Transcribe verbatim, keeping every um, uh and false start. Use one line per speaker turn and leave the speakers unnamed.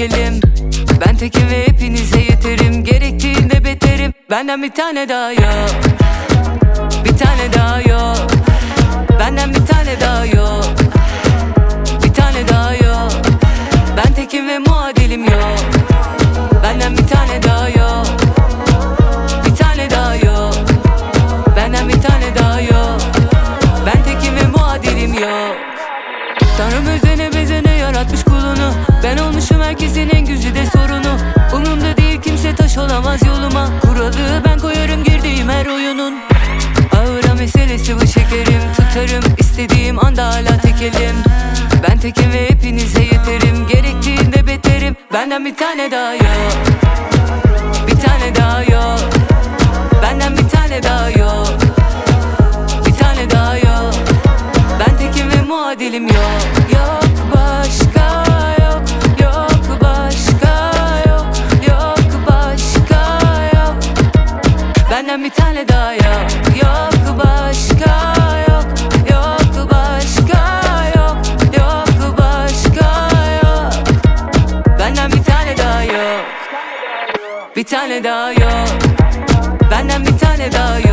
çekelim. Ben tekim ve hepinize yeterim, gerektiğinde beterim. Benden bir tane daha yok, bir tane daha yok. Benden bir tane daha yok, bir tane daha yok. Ben tekim ve muadilim yok. Benden bir tane daha yok, bir tane daha yok. Benden bir tane daha yok. Ben tekim ve muadilim yok. Tanrım özene bezene yaratmış kulunu. Ben olmuşum herkesin en güzide sorunu. Umurumda değil, kimse taş olamaz yoluma. Kuralı ben koyarım girdiğim her oyunun. Ağıra meselesi bu, şekerim. Tutarım istediğim anda hala tekelim. Ben tekim ve hepinize yeterim, gerektiğinde beterim. Benden bir tane daha yok, bir tane daha yok. Benden bir tane daha yok, bir tane daha yok. Ben tekim ve muadilim yok. Yok başka yok, yok başka yok, yok başka yok. Benden bir tane daha yok, yok başka yok, yok başka yok, yok başka yok. Benden bir tane daha yok, bir tane daha yok. Benden bir tane daha yok.